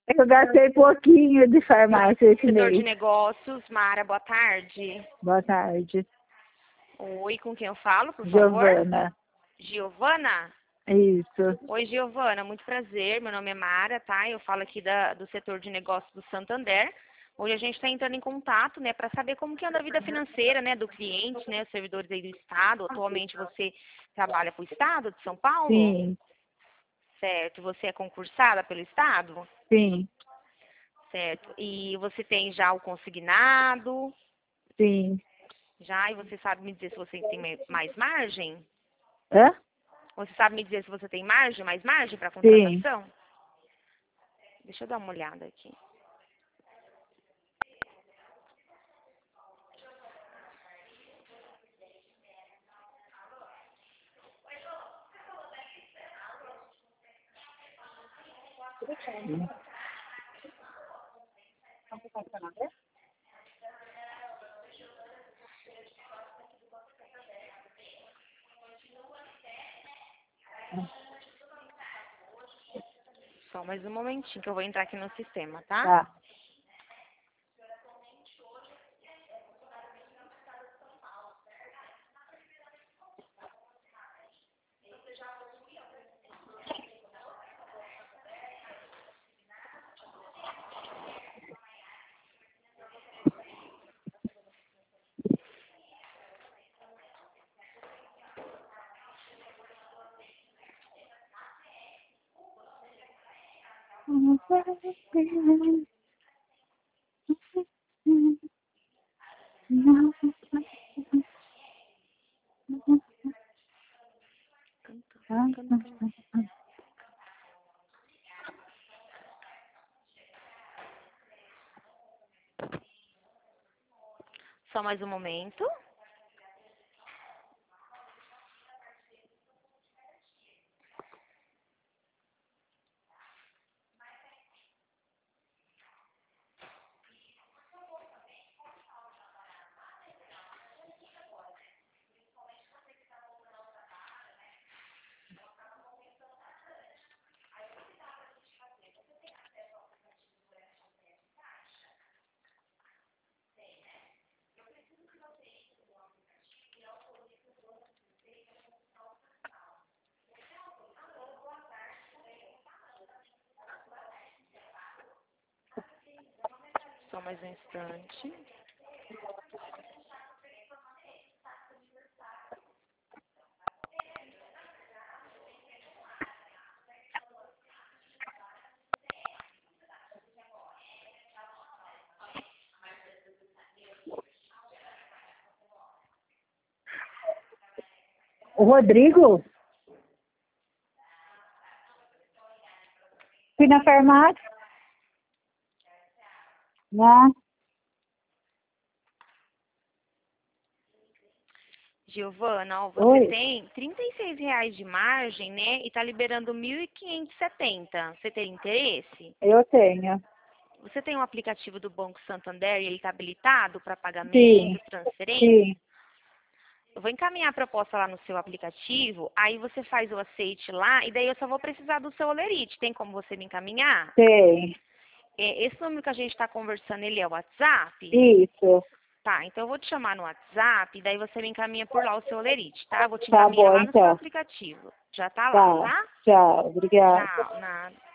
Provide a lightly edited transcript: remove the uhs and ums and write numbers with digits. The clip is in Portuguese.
Eu gastei pouquinho de farmácia esse Setor de mês. negócios, Mara, boa tarde. Boa tarde. Oi, com quem eu falo, por favor? Giovana. Giovana? Isso. Oi, Giovana, muito prazer. Meu nome é Mara, tá? Eu falo aqui do setor de negócios do Santander. Hoje a gente está entrando em contato, né, para saber como que anda a vida financeira, né, do cliente, né, os servidores aí do Estado. Atualmente você trabalha para o Estado de São Paulo? Sim, Certo. Você é concursada pelo Estado? sim, Certo. E você tem já o consignado? sim. Já? E você sabe me dizer se você tem mais margem? Hã? Você sabe me dizer se você tem mais margem para Sim. contratação? Deixa eu dar uma olhada aqui. Só mais um momentinho que eu vou entrar aqui no sistema, tá? Tá. Só mais um momento. Só mais um instante. O Rodrigo? Fui na farmácia? Não. Giovana, ó, você Oi. tem R$ 36 de margem, né? E tá liberando 1.570. Você tem interesse? Eu tenho. Você tem um aplicativo do Banco Santander e ele está habilitado para Sim, pagamento, transferência? sim. Eu vou encaminhar a proposta lá no seu aplicativo, aí você faz o aceite lá e daí eu só vou precisar do seu olerite. Tem como você me encaminhar? Tem. Esse número que a gente está conversando, ele é o WhatsApp? Isso. Tá, então eu vou te chamar no WhatsApp e daí você me encaminha por lá o seu olerite, tá? Eu vou te Tá encaminhar bom, lá no seu então. aplicativo. Já tá lá, Tá. tá? Tchau. Obrigada. Tchau, nada.